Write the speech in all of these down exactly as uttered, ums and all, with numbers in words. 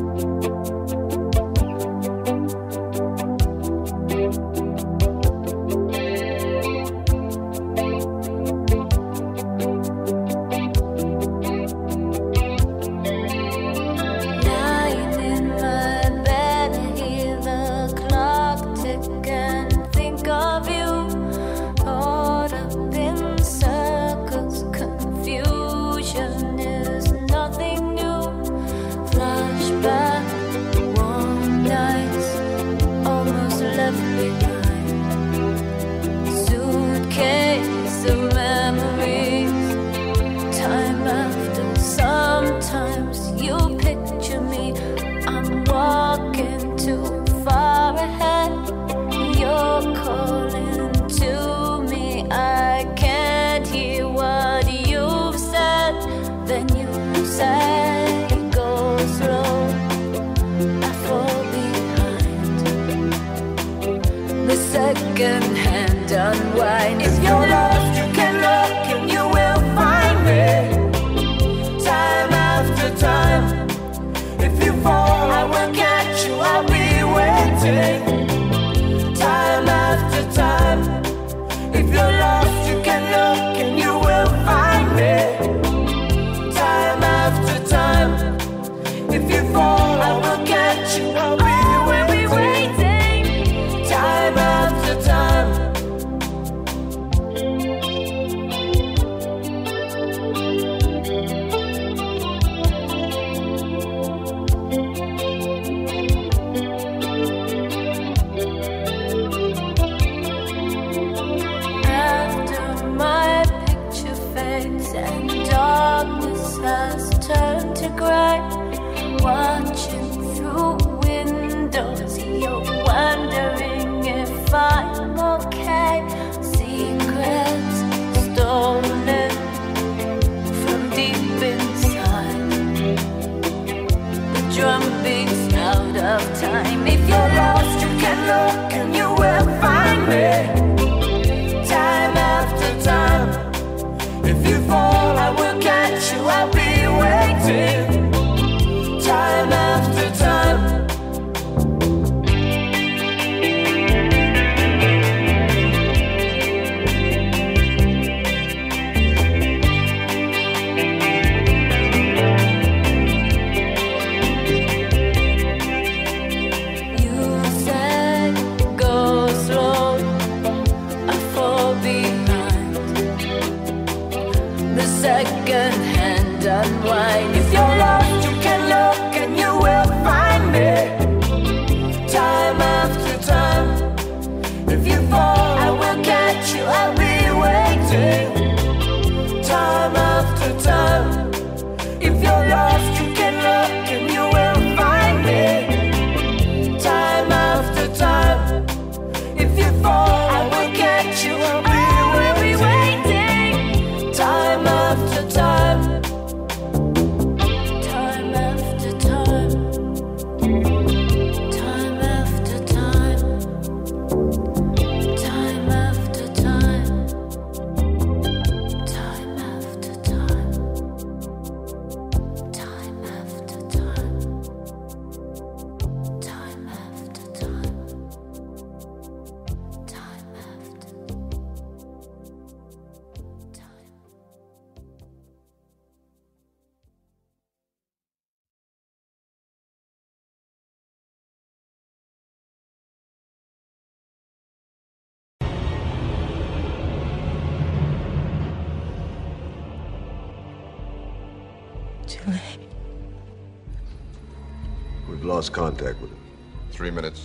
We've lost contact with him. Three minutes.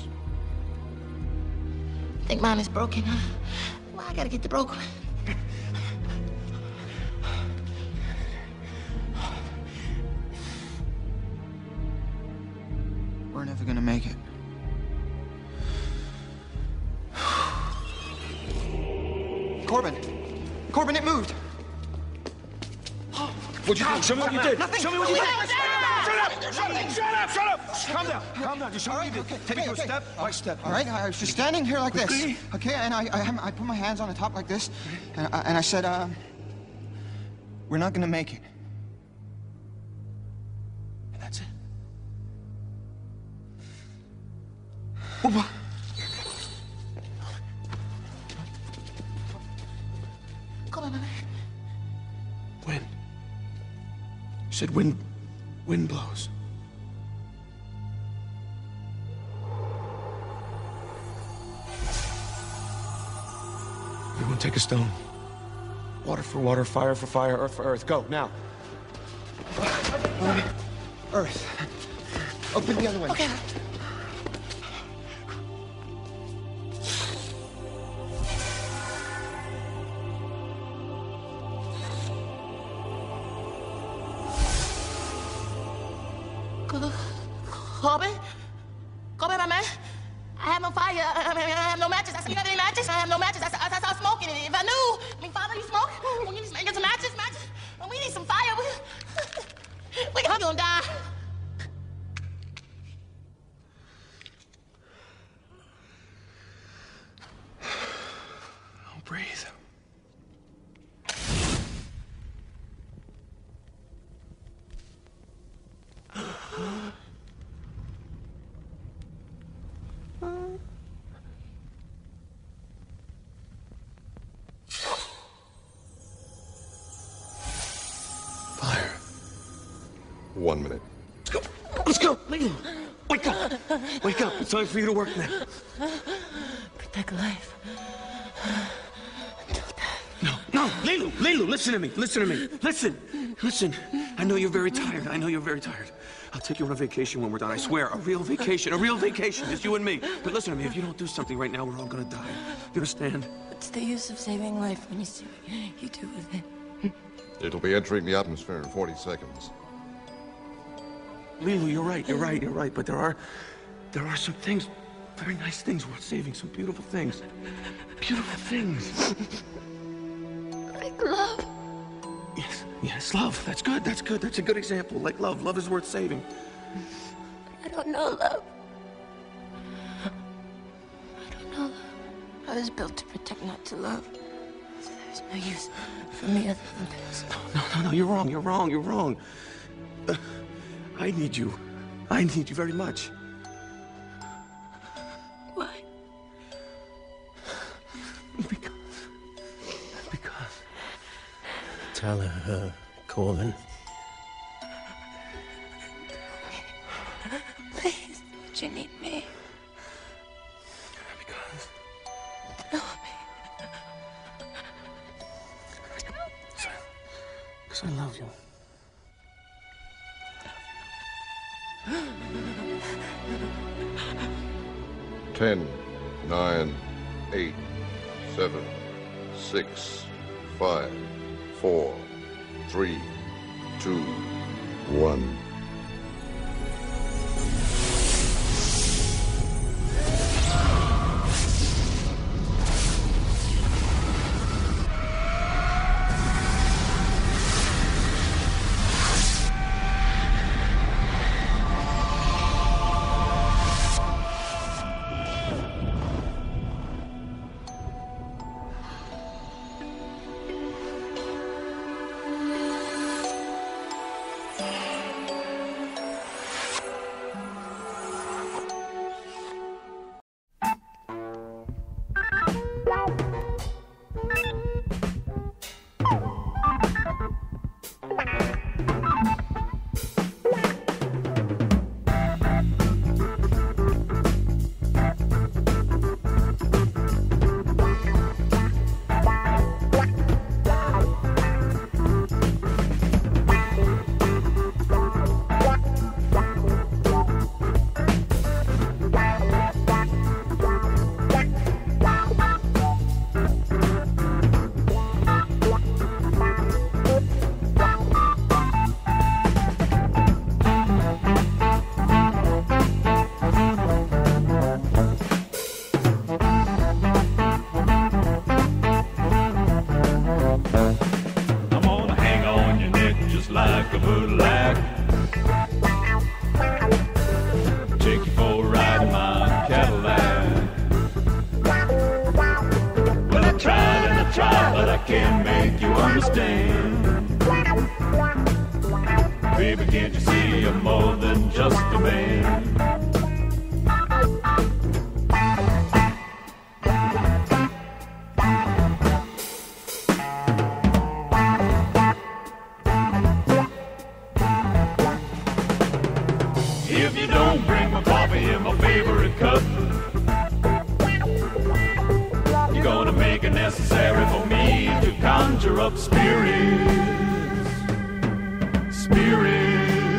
Think mine is broken, huh? Well, I gotta get the broken. We're never gonna make it. Corbin! Corbin, it moved! What'd you do? Show me what you did. Nothing. Show me what you did. Shut up! Shut Shut up! Shut up! Shut up! Calm down. Calm down. Just show me what you did. Okay, Take me okay, to a okay. step by step. All right, I was just standing here like this. Quickly. Okay, and I, I, I put my hands on the top like this, and I, and I said, uh, "We're not gonna make it." And that's it. Opa. Come on, Wind. You said wind... wind blows. Everyone take a stone. Water for water, fire for fire, earth for earth. Go, now. Earth. Open the other one. Okay. Corbin? Corbin, my man? I have no fire. I, mean, I have no matches. I said, you got any matches? I have no matches. I, I, I saw smoking. If I knew, I mean, Father, you smoke? We need to get some matches, matches. We need some fire. We, we gonna die. Don't breathe. Fire. One minute. Let's go. Let's go. Leland, wake up. Wake up. It's time for you to work now. Protect life. No, no, Lilu, Lilu, listen to me, listen to me, listen, listen. I know you're very tired, I know you're very tired. I'll take you on a vacation when we're done, I swear, a real vacation, a real vacation, just you and me. But listen to me, if you don't do something right now, we're all gonna die. You understand? What's the use of saving life when you see what you do with it? It'll be entering the atmosphere in forty seconds. Lilu, you're right, you're right, you're right, but there are, there are some things, very nice things worth saving, some beautiful things. Beautiful things. Like love. Yes, yes, love, that's good, that's good, that's a good example. Like love, love is worth saving. I don't know love. I don't know love. I was built to protect, not to love. So there's no use for me other than this. No, no, no, you're wrong, you're wrong, you're wrong. Uh, I need you. I need you very much. Why? Because... Because... Tell her, Corbin. Please, would you need me? Because... No, Because I love you. Ten, nine, eight, seven, six, five, four, three, two, one. Baby, can't you see you're more than just a man? If you don't bring my coffee in my favorite cup, you're gonna make it necessary for me to conjure up spirits, spirits.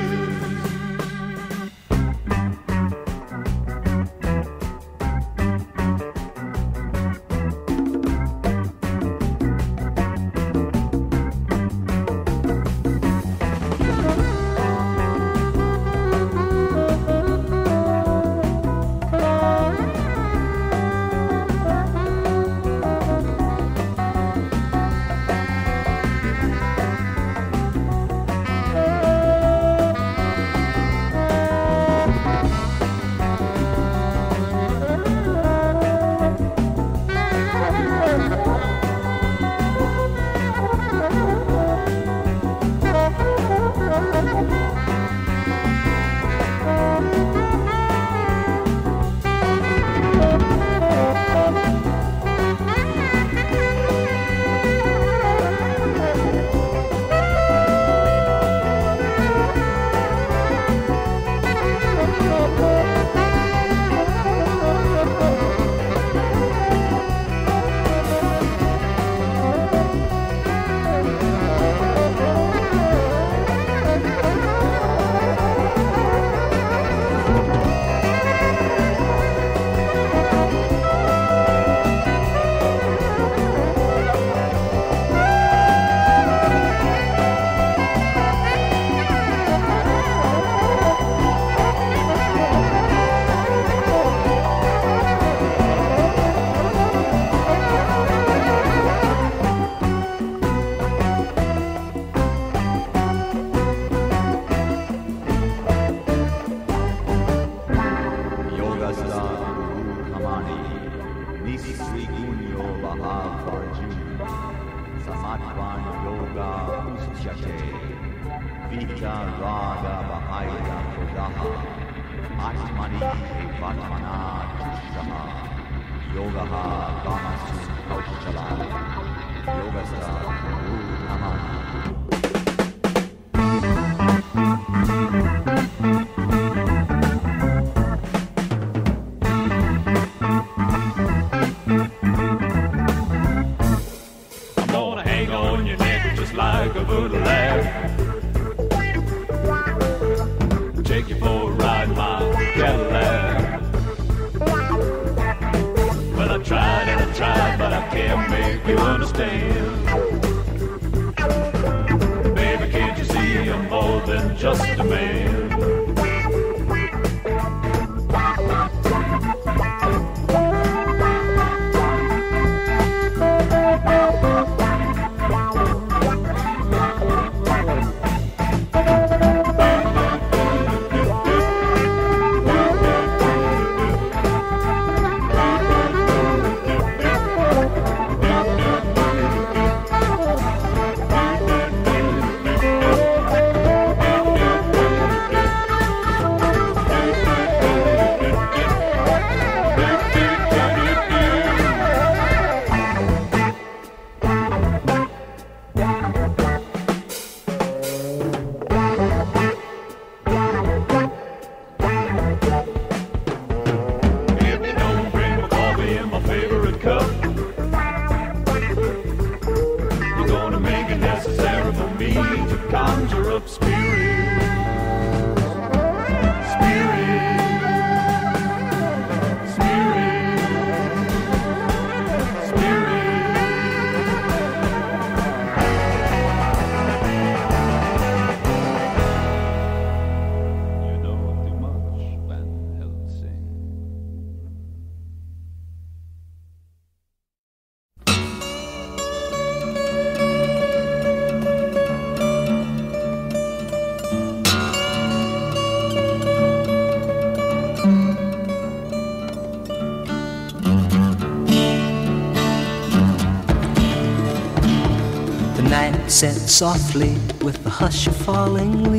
Set softly with the hush of falling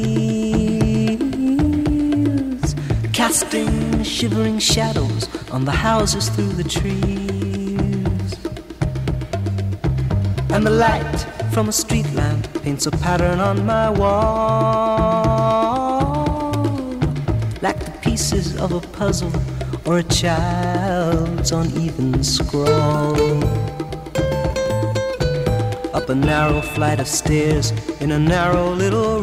leaves, casting shivering shadows on the houses through the trees. And the light from a street lamp paints a pattern on my wall, like the pieces of a puzzle or a child's uneven scrawl. Up a narrow flight of stairs in a narrow little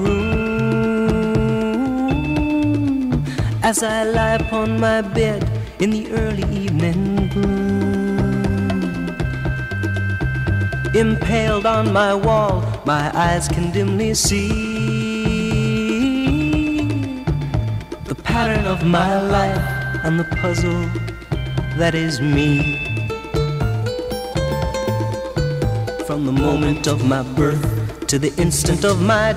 room, as I lie upon my bed in the early evening gloom. Impaled on my wall, my eyes can dimly see the pattern of my life and the puzzle that is me. From the moment of my birth to the instant of my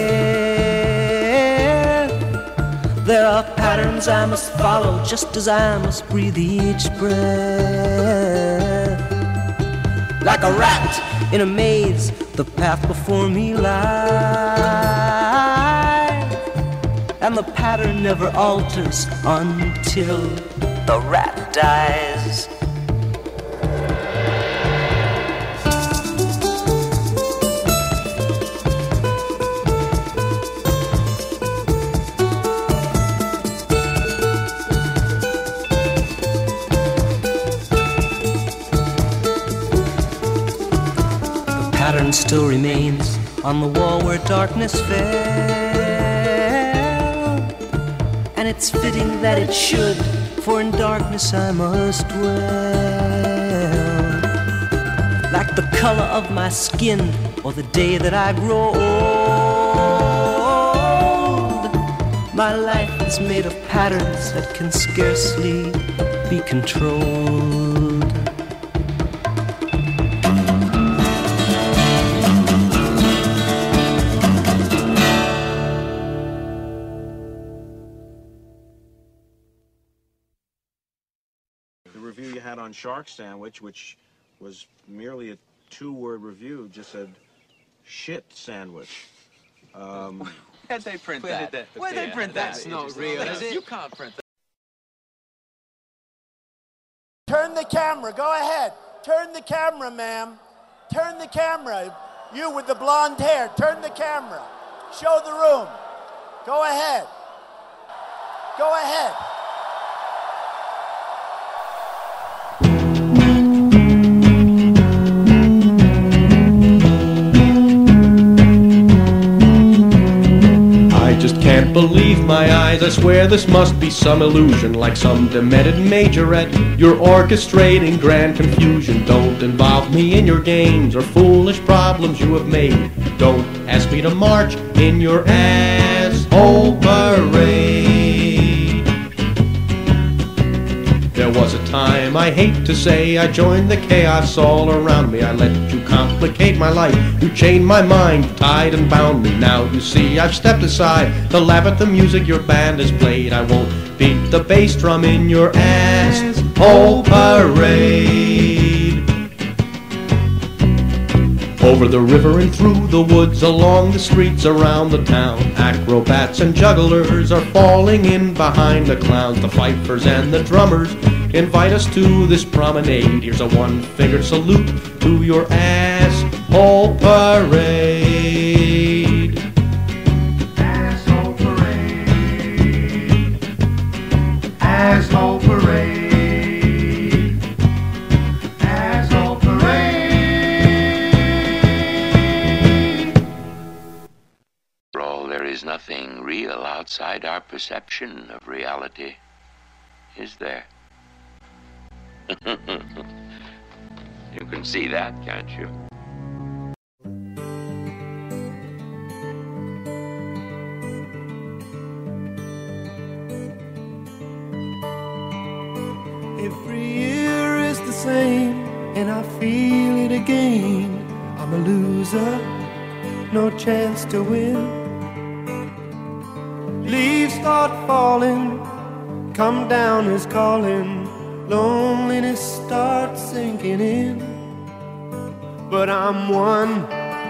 death, there are patterns I must follow, just as I must breathe each breath. Like a rat in a maze, the path before me lies, and the pattern never alters until the rat dies. Pattern still remains on the wall where darkness fell, and it's fitting that it should, for in darkness I must dwell. Like the color of my skin or the day that I grow old, my life is made of patterns that can scarcely be controlled. On Shark Sandwich, which was merely a two-word review, just said shit sandwich. Um, Where'd they print Where that? Did they, Where'd they print that? That's not real, is it? You can't print that. Turn the camera. Go ahead. Turn the camera, ma'am. Turn the camera. You with the blonde hair. Turn the camera. Show the room. Go ahead. Go ahead. Can't believe my eyes, I swear this must be some illusion, like some demented majorette. You're orchestrating grand confusion. Don't involve me in your games or foolish problems you have made. Don't ask me to march in your asshole parade. There was a time, I hate to say, I joined the chaos all around me. I let you complicate my life. You chained my mind, tied and bound me. Now you see I've stepped aside to laugh at the music your band has played. I won't beat the bass drum in your asshole parade. Over the river and through the woods, along the streets around the town, acrobats and jugglers are falling in behind the clowns. The fifers and the drummers invite us to this promenade. Here's a one-fingered salute to your asshole parade. Asshole parade. Asshole parade. Asshole parade. For all, there is nothing real outside our perception of reality, is there? You can see that, can't you? Every year is the same, and I feel it again. I'm a loser, no chance to win. Leaves start falling, come down is calling. Loneliness starts sinking in, but I'm one.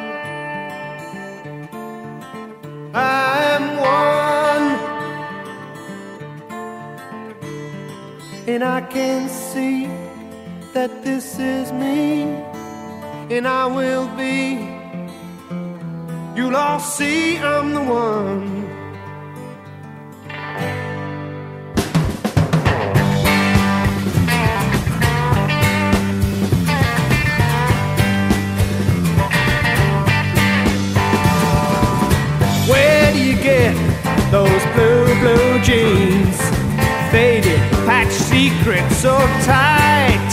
I'm one, and I can see that this is me, and I will be. You'll all see I'm the one. secret so tight?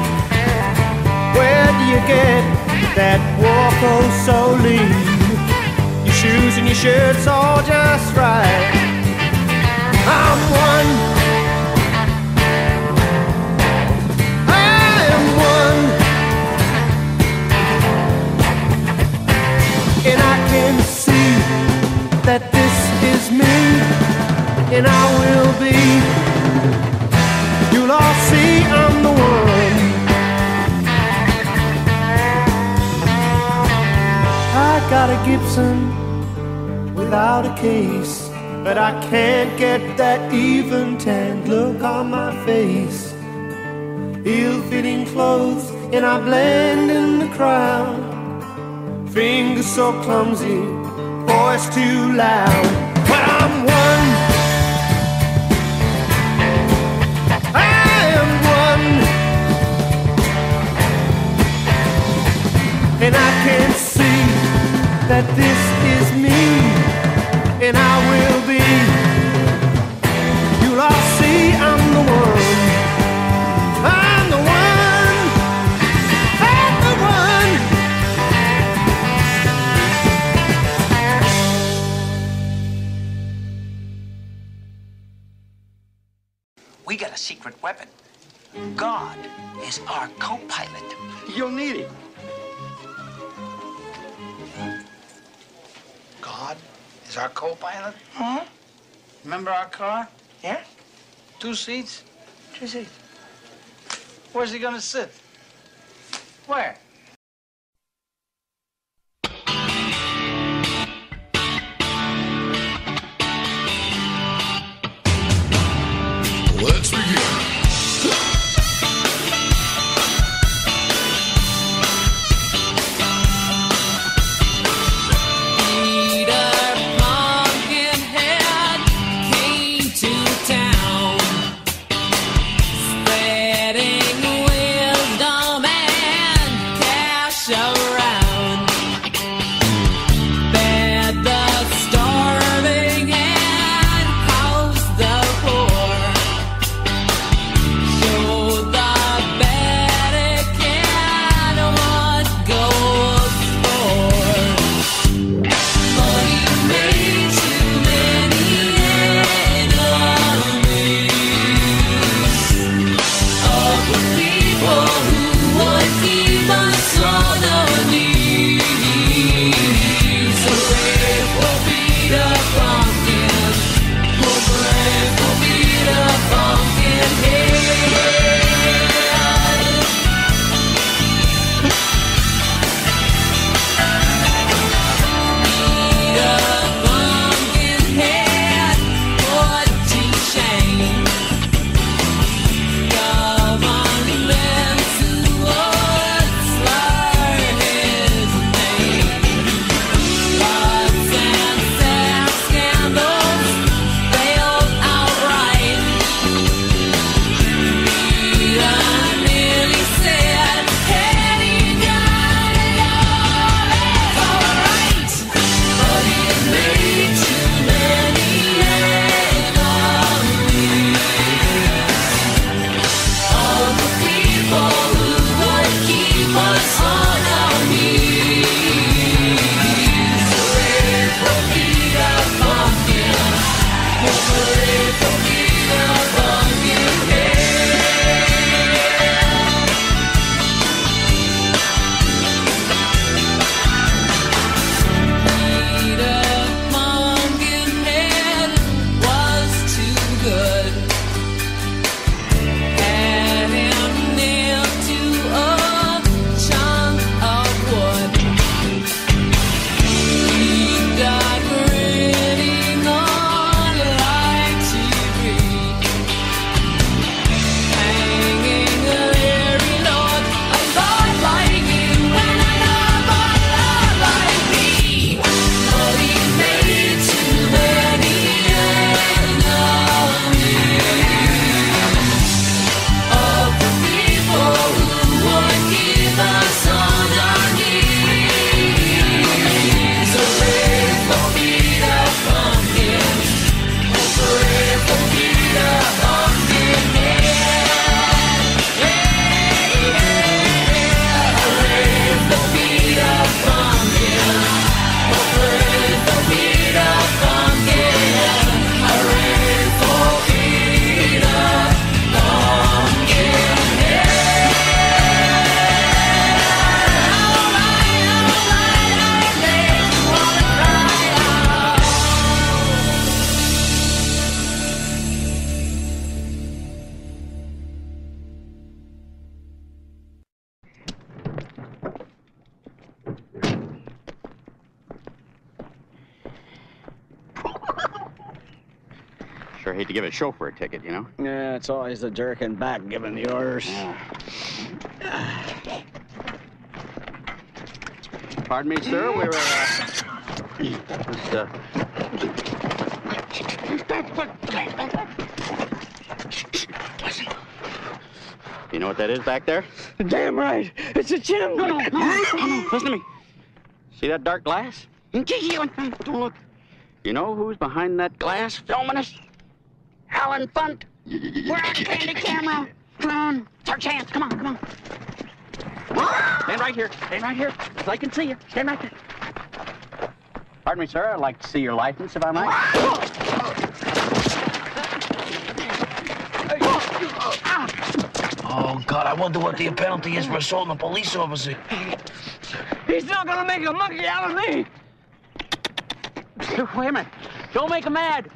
Where do you get that walk oh so lean? Your shoes and your shirt's all just right. I'm one. I am one. And I can see that this is me, and I will be. You'll all see I'm the one. I got a Gibson without a case, but I can't get that even tanned look on my face. Ill-fitting clothes and I blend in the crowd. Fingers so clumsy, voice too loud. But I'm one. I am one. And I can see that this is me, and I will be. You'll all see I'm the one. I'm the one. I'm the one. We got a secret weapon. God is our co-pilot. You'll need it. God is our co-pilot? Huh? Remember our car? Yeah? Two seats? Two seats. Where's he gonna sit? Where? Let's begin. Sure hate to give a chauffeur a ticket, you know? Yeah, it's always the jerk in back giving the orders. Pardon me, sir. We were, uh... just, uh... You know what that is back there? Damn right. It's a chimney. No, no, no, no. Listen to me. See that dark glass? Don't look. You know who's behind that glass filming us? Alan Funt. We're on candy camera. Come on. It's our chance. Come on, come on. Stand right here. Stand right here. So I can see you. Stand right there. Pardon me, sir. I'd like to see your license, if I might. Oh, God, I wonder what the penalty is for assaulting a police officer. He's not gonna make a monkey out of me! Wait a minute. Don't make him mad.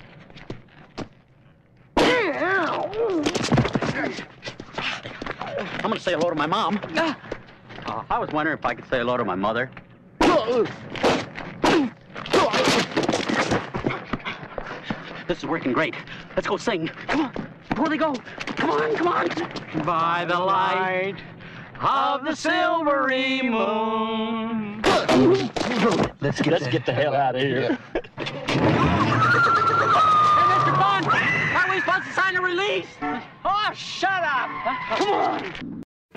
I'm gonna say hello to my mom. Uh, I was wondering if I could say hello to my mother. This is working great. Let's go sing. Come on. Before they go. Come on, come on. By the light of the silvery moon. Let's get, Let's the, get the hell out of here. Hey, Mister Bond, are we supposed to sign a release? Oh, shut up. Come on.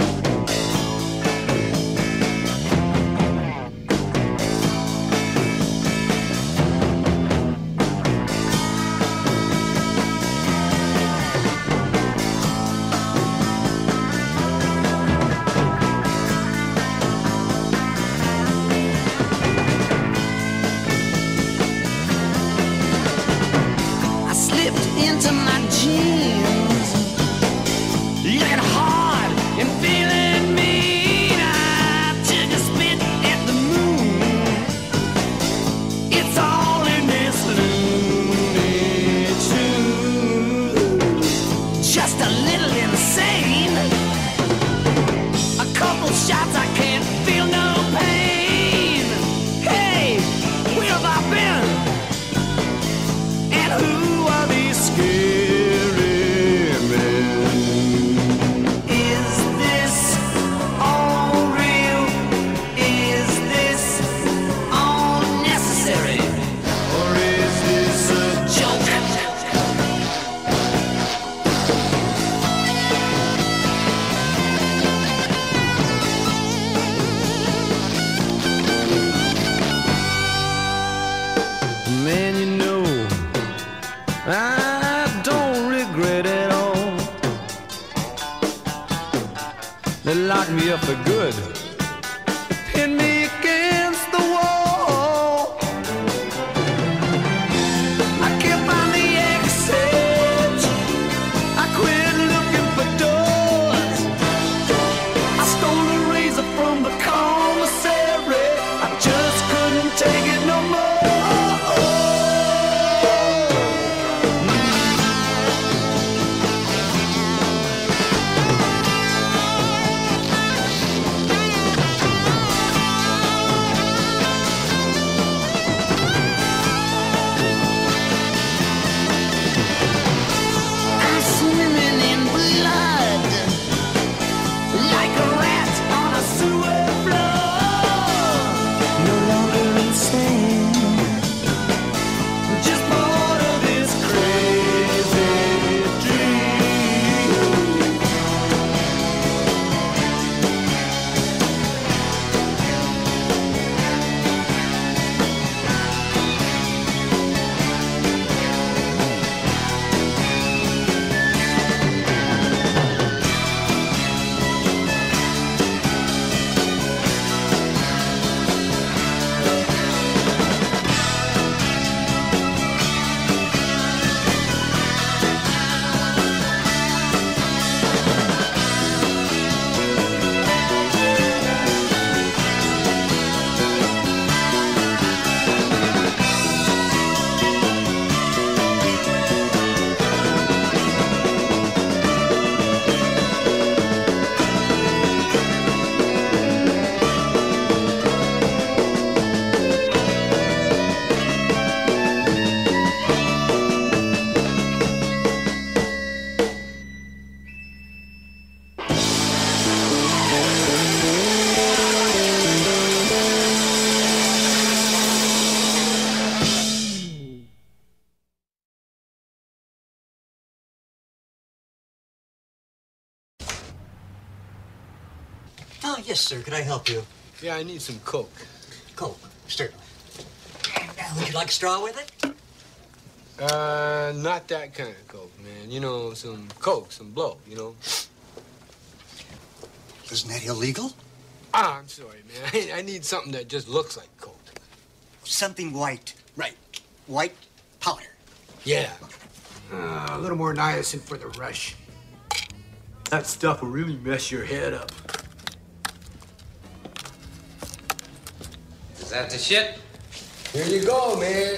Into my jeans, looking hard and feeling mean. I took a spit at the moon. It's all in this loony tune. Just a little insane. A couple shots, I can't feel no pain. Hey, where have I been? And who are these scary men? Is this all real? Is this all necessary? Or is this a joke? Man, you know, I don't regret at all. They locked me up for good, pinned me against the wall. I can't find the exit. I quit looking for doors. I stole a razor from the commissary. I just couldn't take it no more. Oh, yes, sir. Could I help you? Yeah, I need some Coke. Coke, certainly. And, uh, would you like a straw with it? Uh, not that kind of Coke, man. You know, some Coke, some blow, you know. Isn't that illegal? Ah, I'm sorry, man. I, I need something that just looks like Coke. Something white. Right. White powder. Yeah. Uh, a little more niacin for the rush. That stuff will really mess your head up. Is that the shit? Here you go, man.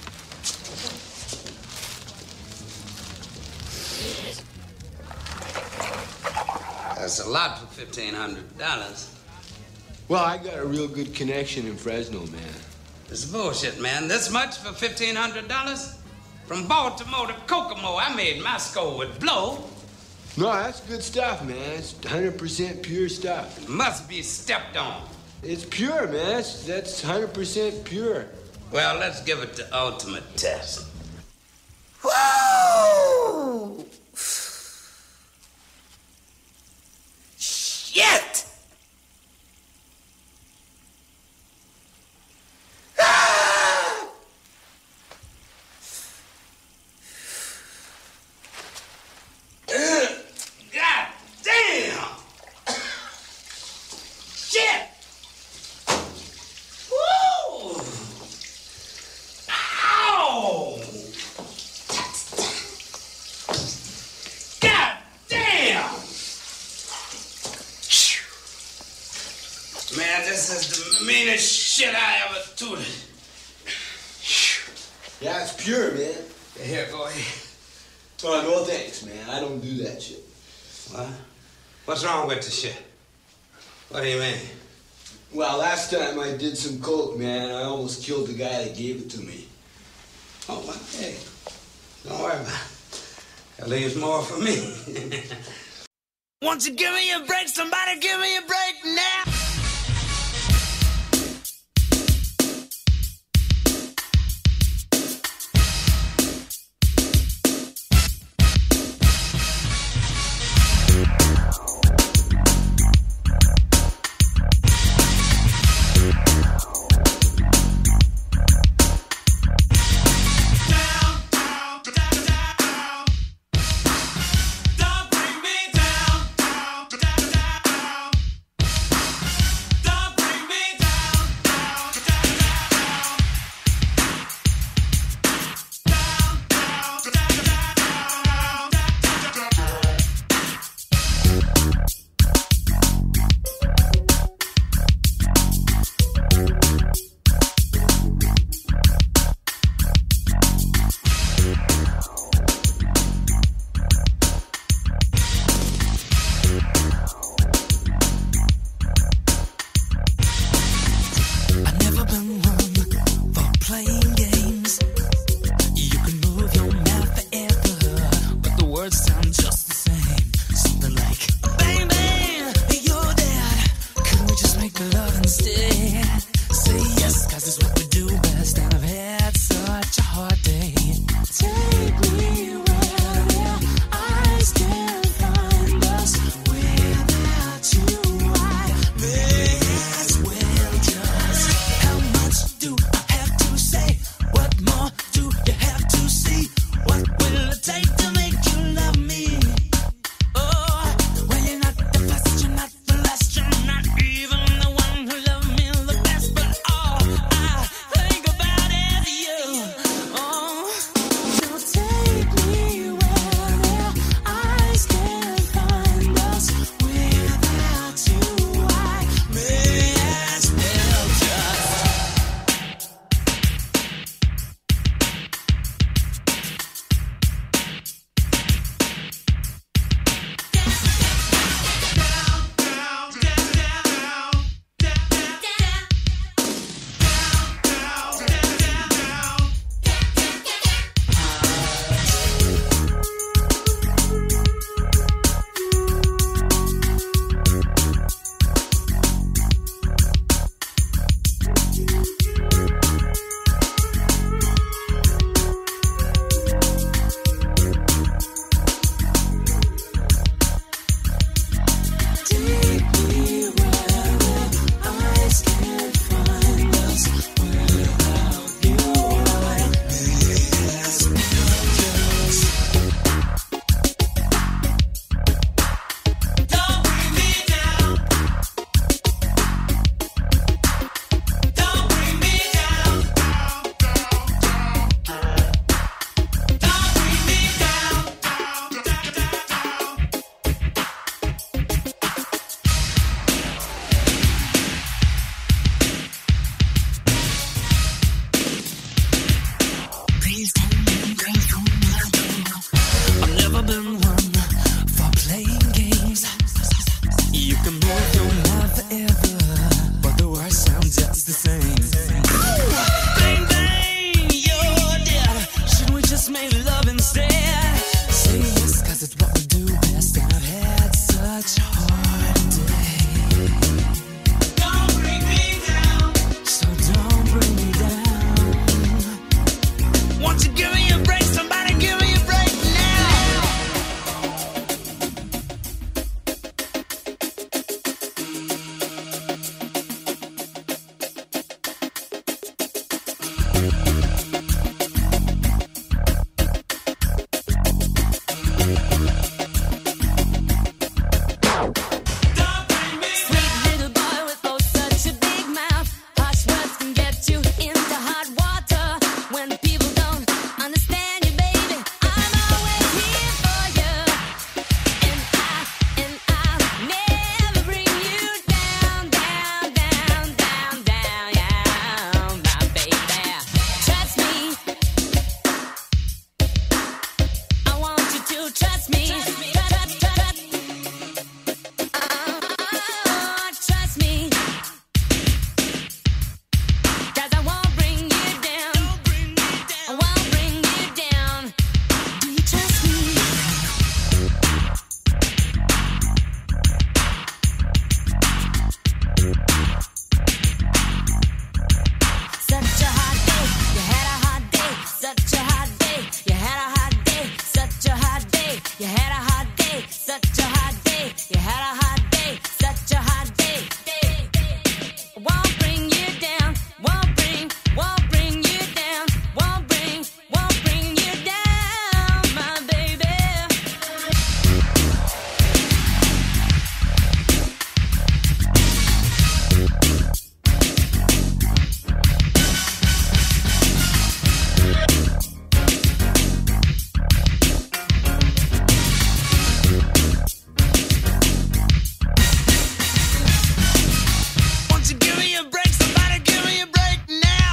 That's a lot for fifteen hundred dollars. Well, I got a real good connection in Fresno, man. This is bullshit, man. This much for fifteen hundred dollars? From Baltimore to Kokomo, I made my score with blow. No, that's good stuff, man. It's one hundred percent pure stuff. It must be stepped on. It's pure, man. That's, that's one hundred percent pure. Well, let's give it the ultimate test. Whoa! Shit! Ah! God damn! Shit! Woo! Ow! God damn! Man, this is the meanest shit I ever tooted. Yeah, it's pure, man. Here, go ahead. Oh, no thanks, man. I don't do that shit. What? What's wrong with the shit? What do you mean? Well, last time I did some coke, man, I almost killed the guy that gave it to me. Oh, well, hey, don't worry about it. That leaves more for me. Won't you give me a break? Somebody give me a break now! You had a hot day, such a hot day. You had a hot day, such a hot day. Won't bring you down, won't bring, won't bring you down, won't bring, won't bring you down, my baby. Won't you give me a break? Somebody give me a break now.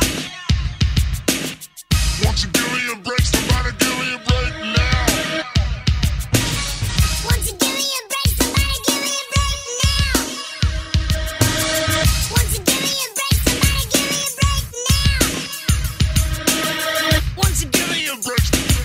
Won't you give me a break? Somebody give me a break now. Won't you give me a break? Somebody give me a break now. Won't you give me a break? Somebody give me a break now. Won't you give me a break?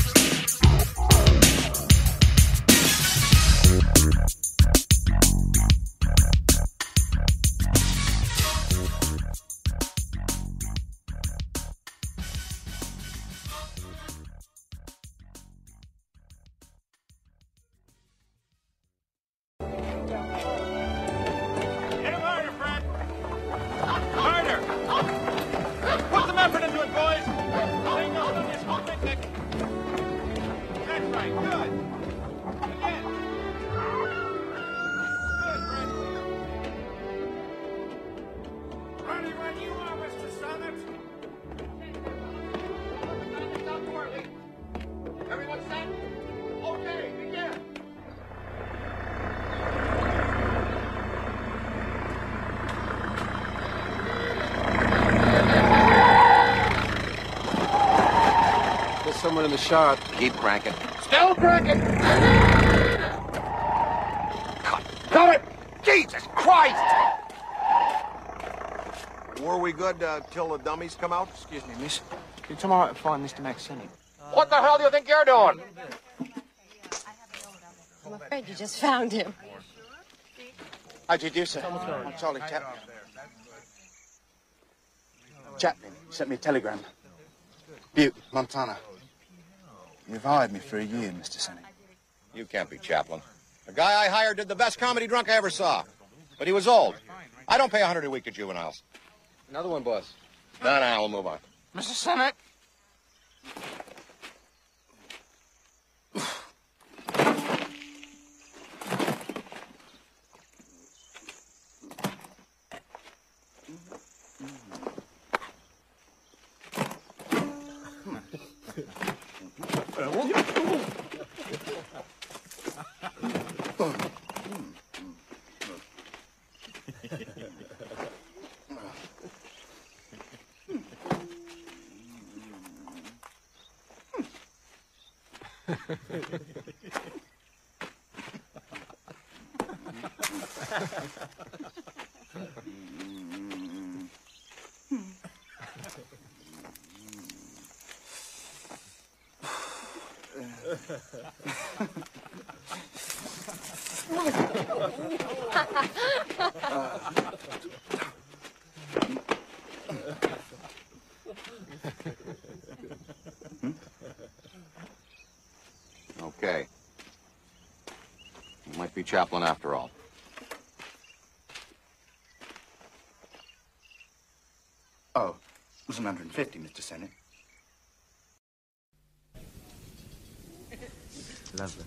Hit him harder, Fred. Harder. Put some effort into it, boys. Bingo on this whole picnic. That's right. Good. Again. Good, Fred. Ready when you are, Mister Summit. Stop working. Everyone set? Okay, begin. There's someone in the shop. Keep cranking. Still cranking. Got it! Jesus Christ! Were we good uh, till the dummies come out? Excuse me, miss. Can you tell me where I can find Mister Maxini? What the hell do you think you're doing? I'm afraid you just found him. How'd you do, sir? I'm Charlie Chaplin. Chaplin sent me a telegram. Butte, Montana. You've hired me for a year, Mister Sonny. You can't be Chaplin. The guy I hired did the best comedy drunk I ever saw. But he was old. I don't pay a hundred a week at juveniles. Another one, boss. No, no, we'll move on. Mister Sennett. Okay. You might be Chaplin after all. Oh, it was one hundred fifty, Mister Sennett. Lovely.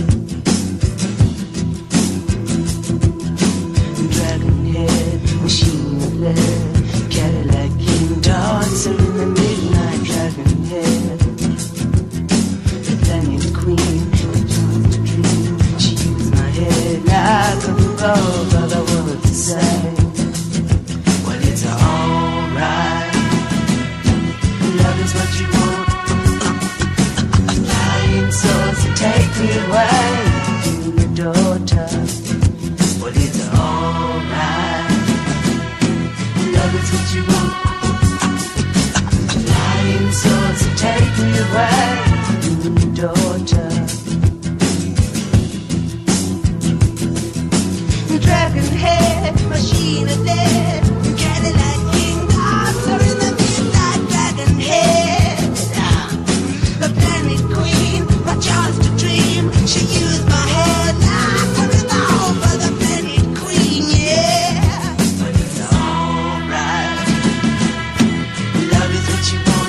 Dragon head, what you want. Flying swords that take me away. Your daughter. Dragon head, machine of death. Cadillac King Arthur in the midnight dragon head. The planet queen, my chance to dream. She used my head like a revolver. The planet queen, yeah. But it's alright. Love is what you want.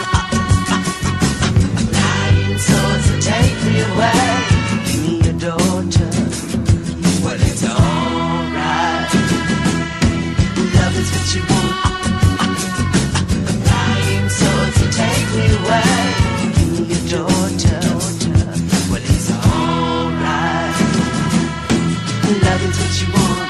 Lying swords will take me away. Give me your daughter. Well, it's alright. Love is what you want. Lying swords will take me away. Give me your daughter. Well, it's alright. Love is what you want.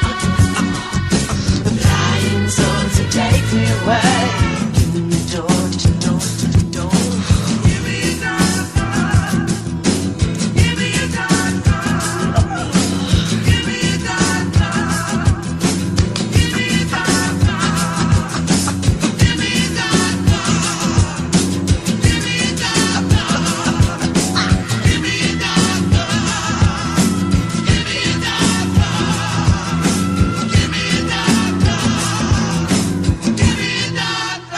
Lying swords will take me away. Give me your daughter, daughter, daughter. Give me your daughter. Give me your daughter. Give me your daughter. Give me your daughter. Give me your daughter. Give me your daughter. Give me your daughter. Give me your daughter. Give me your daughter. Give me your daughter.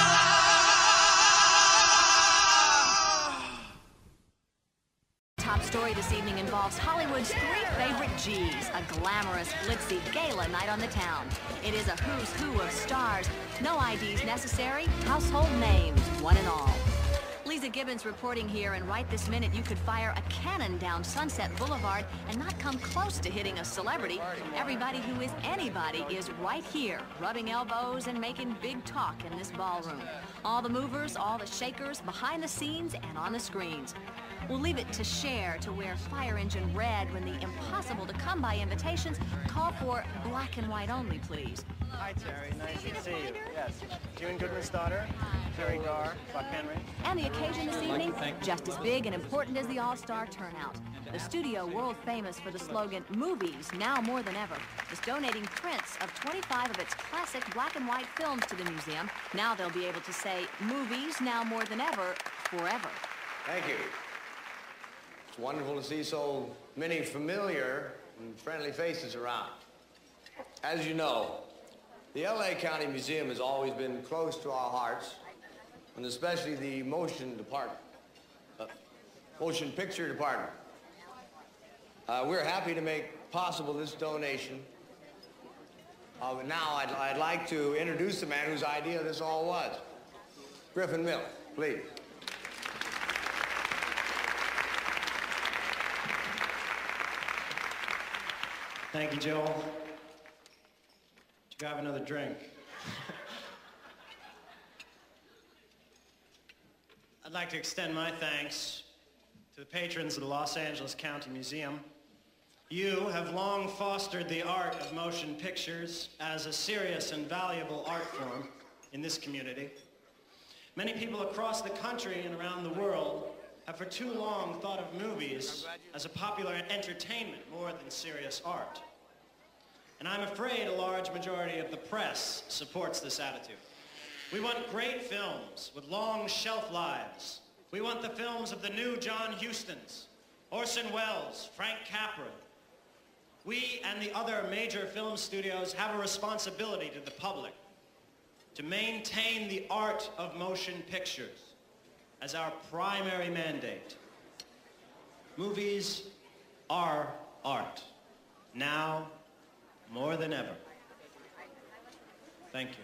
Top story this evening involves Hollywood's three favorite G's, a glamorous, glitzy gala night on the town. It is a who's who of stars, no I Ds necessary, household names, one and all. Lisa Gibbons reporting here, and right this minute you could fire a cannon down Sunset Boulevard and not come close to hitting a celebrity. Everybody who is anybody is right here, rubbing elbows and making big talk in this ballroom. All the movers, all the shakers, behind the scenes and on the screens. We'll leave it to Cher to wear fire engine red when the impossible-to-come-by invitations call for black and white only, please. Hi, Terry. Nice to see you. Yes. June Goodman's daughter, Terry Garr, Buck Henry. And the occasion this evening, just as big and important as the all-star turnout. The studio, world famous for the slogan, "Movies Now More Than Ever," is donating prints of twenty-five of its classic black and white films to the museum. Now they'll be able to say, "Movies Now More Than Ever, forever." Thank you. It's wonderful to see so many familiar and friendly faces around. As you know, the L A County Museum has always been close to our hearts, and especially the motion department, uh, motion picture department. Uh, we're happy to make possible this donation. Uh, but now I'd, I'd like to introduce the man whose idea this all was. Griffin Mill, please. Thank you, Joel. Did you grab another drink? I'd like to extend my thanks to the patrons of the Los Angeles County Museum. You have long fostered the art of motion pictures as a serious and valuable art form in this community. Many people across the country and around the world have for too long thought of movies as a popular entertainment more than serious art. And I'm afraid a large majority of the press supports this attitude. We want great films with long shelf lives. We want the films of the new John Hustons, Orson Welles, Frank Capra. We and the other major film studios have a responsibility to the public to maintain the art of motion pictures as our primary mandate. Movies are art, now more than ever. Thank you.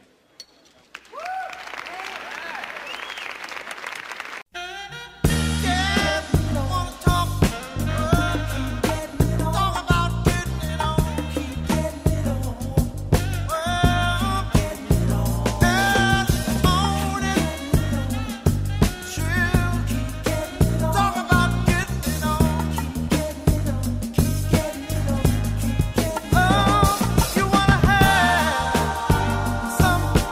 Some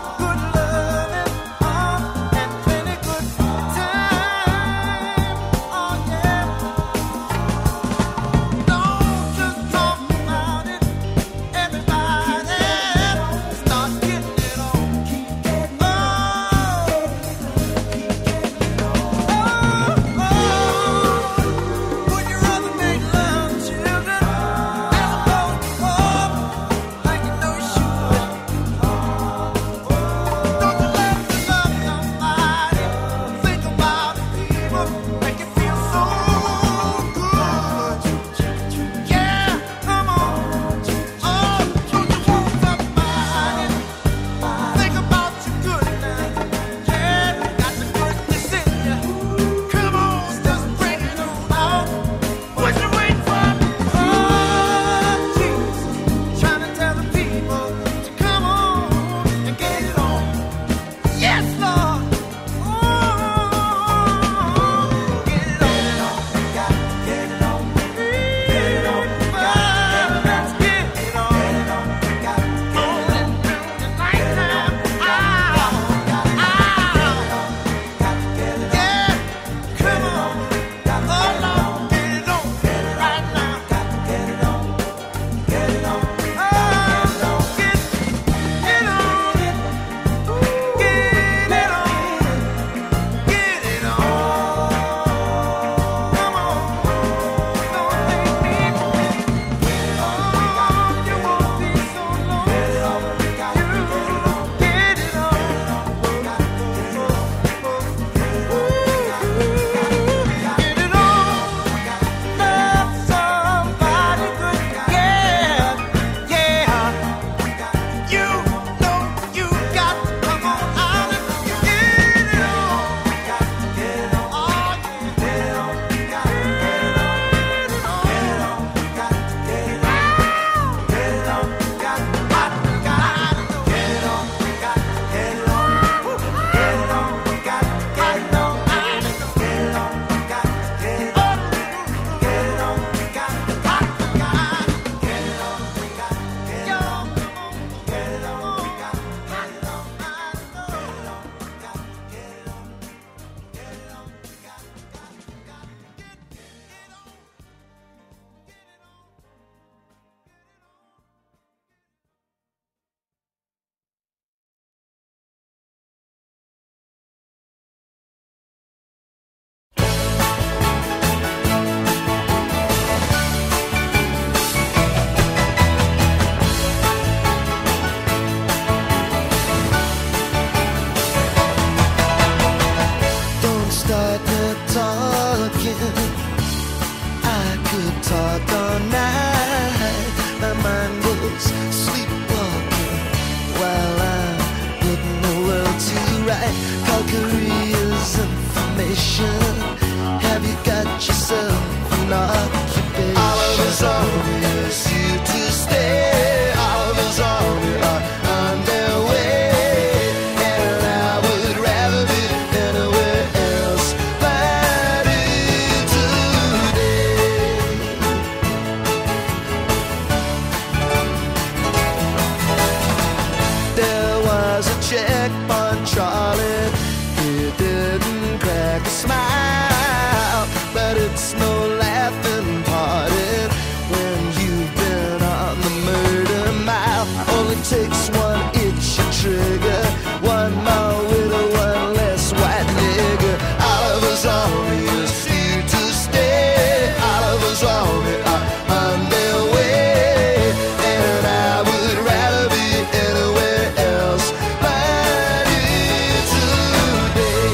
checkpoint Charlie. He didn't crack a smile, but it's no laughing party when you've been on the murder mile. Only takes one itch a trigger, one more widow, one less white nigger. Oliver's army is here to stay. Oliver's army are on their way, and I would rather be anywhere else but here today.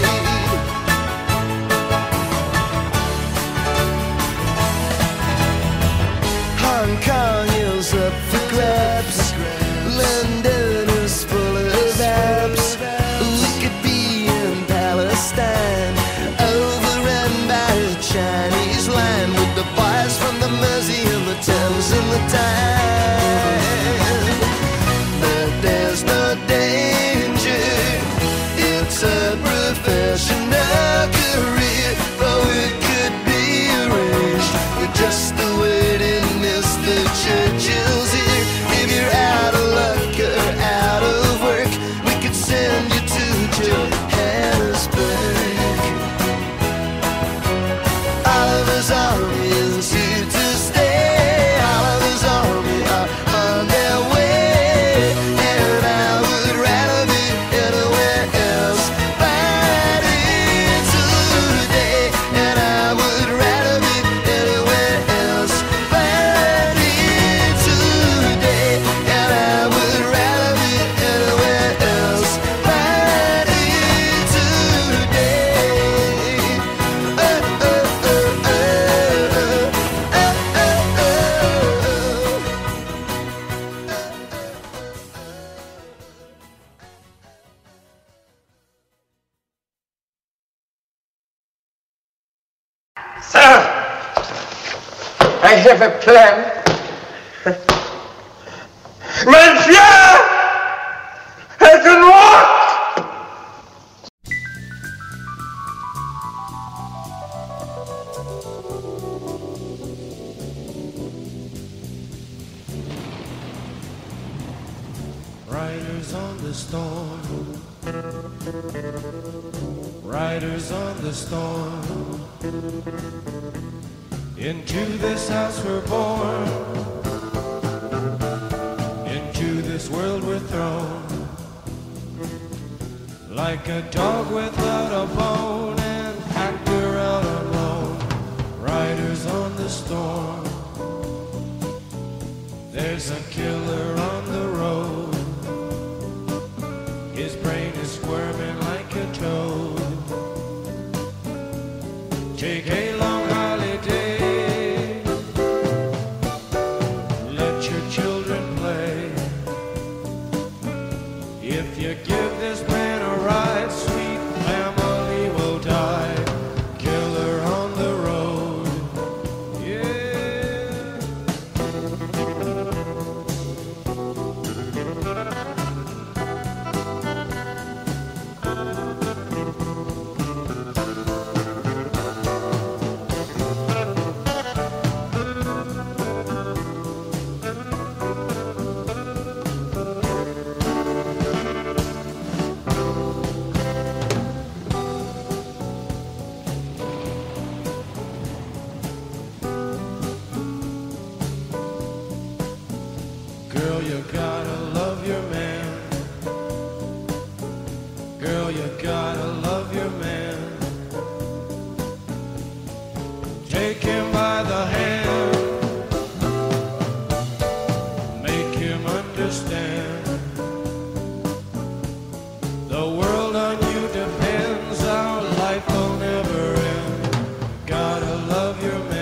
Hong Kong is up for grabs. London is full of apps. We could be in Palestine, overrun by a Chinese line, with the boys from the Mersey and the Thames and the Tyne. But there's no danger, it's a professional career, though it could be arranged with just the waiting Mister Churchill's here. If you're out of luck or out of work, we could send you to Johannesburg. Oliver's army is here to stay. Oliver's army are on their way, and I would rather be anywhere else but here today. And I would rather be anywhere else but here today. And I would rather be anywhere else but here today. Oh, oh, oh, oh, oh, Sir, I have a plan. Monsieur, I can walk. Riders on the storm, riders on the storm. Into this house we're born, into this world we're thrown, like a dog without a bone, and actor out alone. Riders on the storm, there's a killer on the road. His brain is squirming like a toad. Take a long holiday, let your children play. If you give this man a ride, sweet family will die. Killer on the road, yeah. Girl, you gotta love your man. Girl, you gotta love your man. Take him by the hand, make him understand. The world on you depends, our life will never end. Gotta love your man.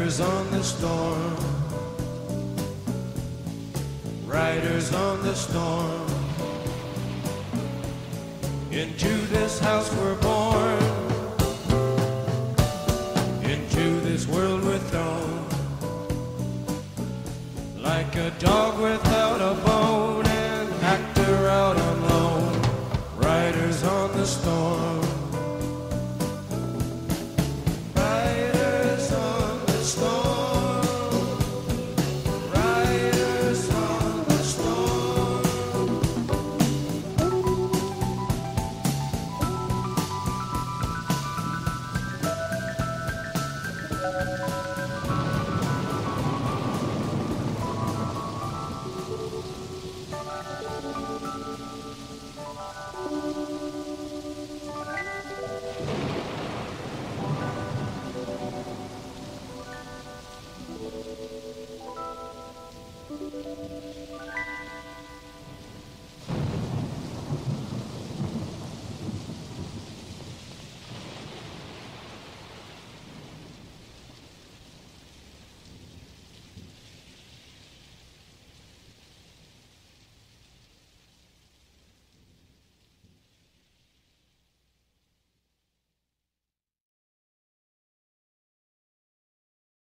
Riders on the storm, riders on the storm. Into this house we're born, into this world we're thrown, like a dog without a bone.